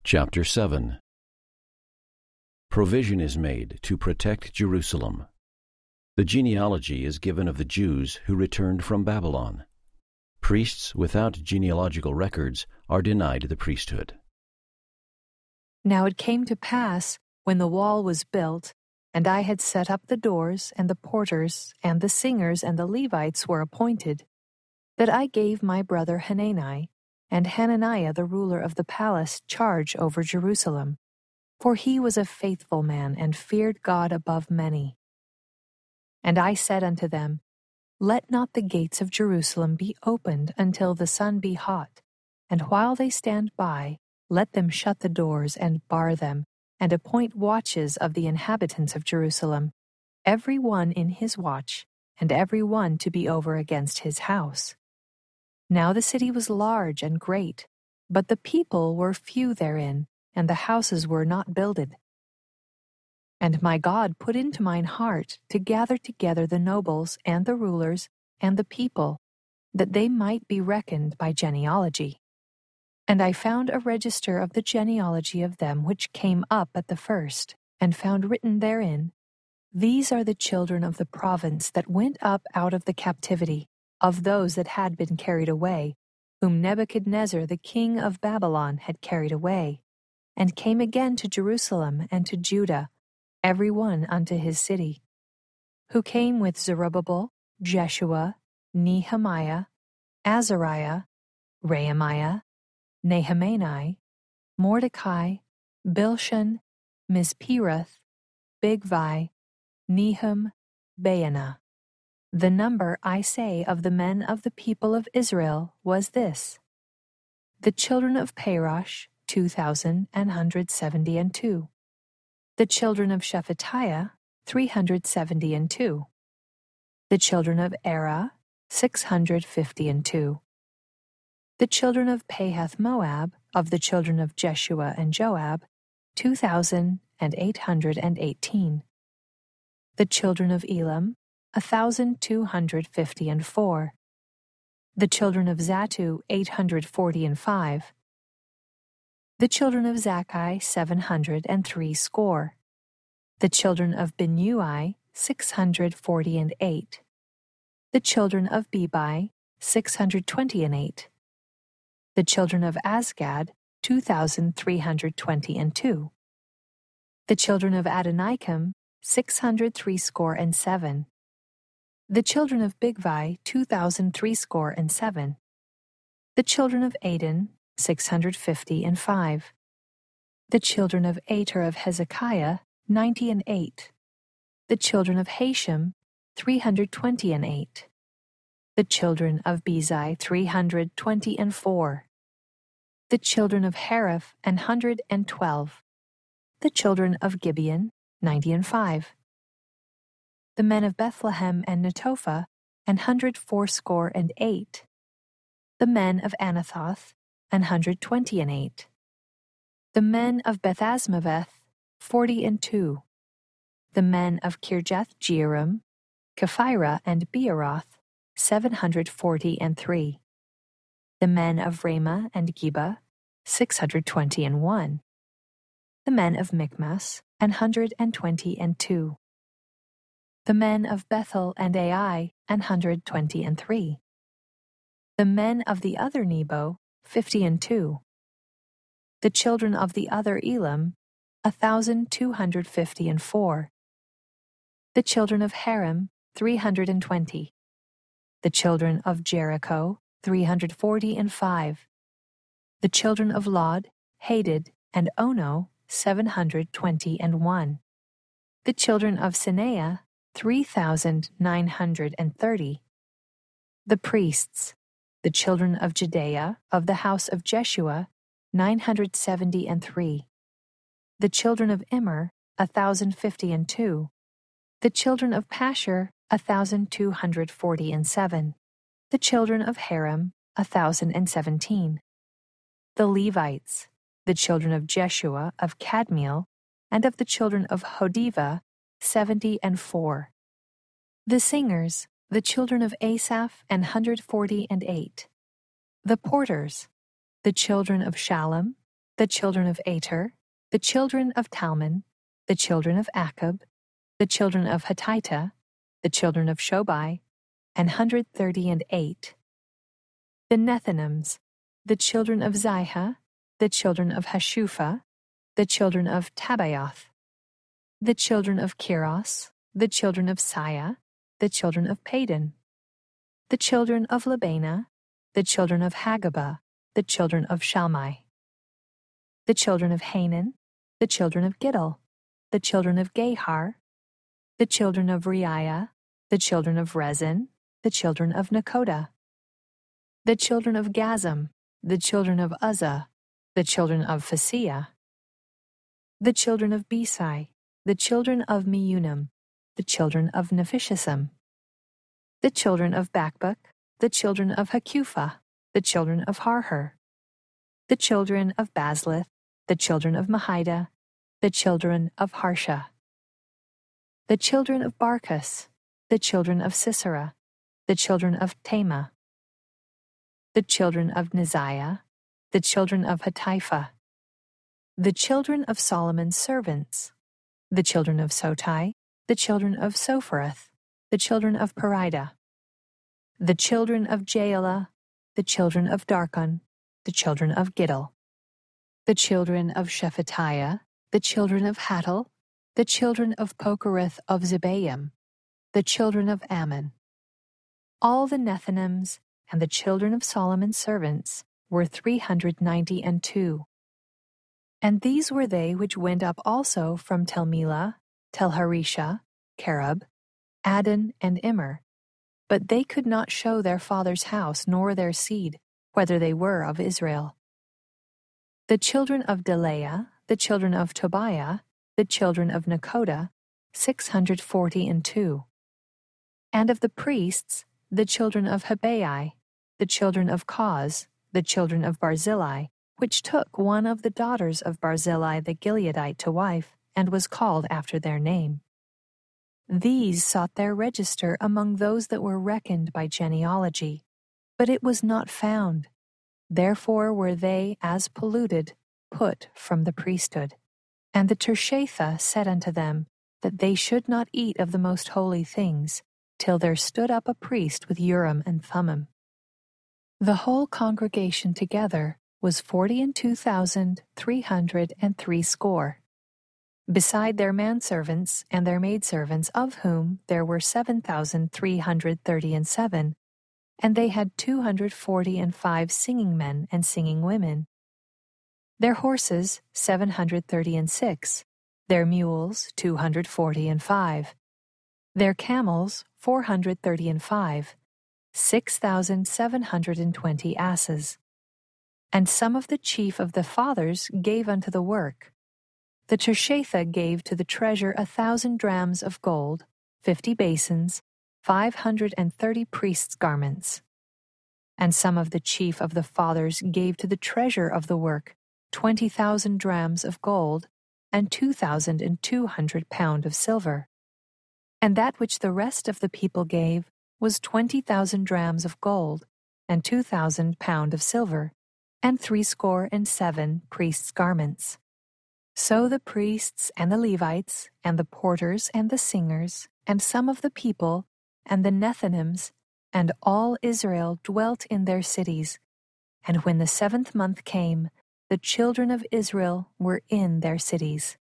Chapter 7. Provision is made to protect Jerusalem. The genealogy is given of the Jews who returned from Babylon. Priests without genealogical records are denied the priesthood. Now it came to pass, when the wall was built, and I had set up the doors, and the porters, and the singers, and the Levites were appointed, that I gave my brother Hanani, and Hananiah the ruler of the palace, charge over Jerusalem. For he was a faithful man, and feared God above many. And I said unto them, Let not the gates of Jerusalem be opened until the sun be hot, and while they stand by, let them shut the doors and bar them, and appoint watches of the inhabitants of Jerusalem, every one in his watch, and every one to be over against his house. Now the city was large and great, but the people were few therein, and the houses were not builded. And my God put into mine heart to gather together the nobles and the rulers and the people, that they might be reckoned by genealogy. And I found a register of the genealogy of them which came up at the first, and found written therein, These are the children of the province that went up out of the captivity, of those that had been carried away, whom Nebuchadnezzar the king of Babylon had carried away, and came again to Jerusalem and to Judah, every one unto his city, who came with Zerubbabel, Jeshua, Nehemiah, Azariah, Rehemiah, Nehemani, Mordecai, Bilshan, Misperath, Bigvai, Nehum, Baanah. The number, I say, of the men of the people of Israel was this: the children of Parosh, 2,172. The children of Shephatiah, 372. The children of Era, 652. The children of Pahath Moab, of the children of Jeshua and Joab, 2,818. The children of Elam, 1,254. The children of Zattu, 845. The children of Zakkai, 703 score. The children of Binnui, 648. The children of Bebai, 628. The children of Azgad, 2,322. The children of Adonikam, 667. The children of Bigvai, 2,037. The children of Adin, 655. The children of Ater of Hezekiah, 98. The children of Hashem, 328. The children of Bezai, 324. The children of Hariph, 112. The children of Gibeon, 95. The men of Bethlehem and Netophah, 168. The men of Anathoth, 128. The men of Bethasmaveth, 42. The men of Kirjath-jearim, Kephirah and Beeroth, 743. The men of Ramah and Geba, 621. The men of Michmas, 122. The men of Bethel and Ai, 123. The men of the other Nebo, 52. The children of the other Elam, 1,254. The children of Harim, 320. The children of Jericho, 345. The children of Lod, Hadid, and Ono, 721. The children of Sineah, 3,930. The priests, the children of Judea, of the house of Jeshua, 973. The children of Immer, 1,052. The children of Pashur, 1,247. The children of Harim, 1,017. The Levites, the children of Jeshua of Kadmiel, and of the children of Hodiva, 74. The singers, the children of Asaph, 148. The porters, the children of Shallum, the children of Ater, the children of Talmon, the children of Akub, the children of Hatita, the children of Shobai, 138. The Nethinims, the children of Ziha, the children of Hashupha, the children of Tabaoth, the children of Kiros, the children of Siah, the children of Padon, the children of Labana, the children of Hagabah, the children of Shalmai, the children of Hanan, the children of Giddel, the children of Gahar, the children of Reiah, the children of Rezin, the children of Nekoda, the children of Gazam, the children of Uzzah, the children of Phaseah, the children of Besai, the children of Meunim, the children of Nephishism, the children of Bakbuk, the children of Hakupha, the children of Harher, the children of Baslith, the children of Mahida, the children of Harsha, the children of Barkos, the children of Sisera, the children of Tema, the children of Neziah, the children of Hatipha, the children of Solomon's servants, the children of Sotai, the children of Sophereth, the children of Perida, the children of Jaela, the children of Darkon, the children of Giddel, the children of Shephatiah, the children of Hattil, the children of Pokereth of Zebaim, the children of Ammon. All the Nethinims and the children of Solomon's servants were 392. And these were they which went up also from Telmelah, Telharisha, Kerub, Adon, and Immer. But they could not show their father's house nor their seed, whether they were of Israel. The children of Delaiah, the children of Tobiah, the children of Nekoda, 642. And of the priests, the children of Habai, the children of Koz, the children of Barzillai, which took one of the daughters of Barzillai the Gileadite to wife, and was called after their name. These sought their register among those that were reckoned by genealogy, but it was not found. Therefore were they, as polluted, put from the priesthood. And the Tirshatha said unto them, that they should not eat of the most holy things, till there stood up a priest with Urim and Thummim. The whole congregation together was 42,360, beside their manservants and their maidservants, of whom there were 7,337, and they had 245 singing men and singing women. Their horses 736, their mules 245, their camels 435, 6,720 asses. And some of the chief of the fathers gave unto the work. The Tirshatha gave to the treasure 1,000 drams of gold, 50 basins, 530 priests' garments. And some of the chief of the fathers gave to the treasure of the work 20,000 drams of gold, and 2,200 pound of silver. And that which the rest of the people gave was 20,000 drams of gold, and 2,000 pound of silver, and 67 priests' garments. So the priests and the Levites, and the porters and the singers, and some of the people, and the Nethinims, and all Israel dwelt in their cities. And when the 7th month came, the children of Israel were in their cities.